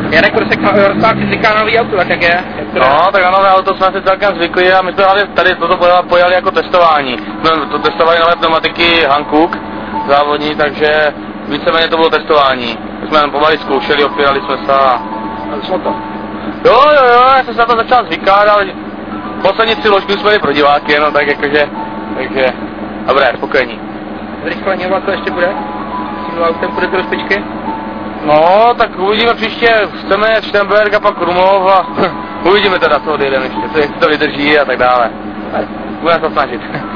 Jarek Rosták si zvyká na nový auto, tak jak je? No, tak na nové auto jsme si celkem zvykli a my jsme tady toto pojali jako testování. Jsme to testovali nové pneumatiky Hankook závodní, takže víceméně to bylo testování. My jsme jen pomalu zkoušeli, opírali jsme se a... Jo, já jsem se na to začal zvykat, ale poslední 3 ložky jsme pro diváky, no tak jakože, takže dobré, spokojení. Zrychlení to ještě bude? S tím autem půjde do rozpičky? No, tak uvidíme příště, chceme jet Štemberg a pak Krumlov a uvidíme teda, co odjedeme ještě, co to vydrží a tak dále. Budeme se snažit.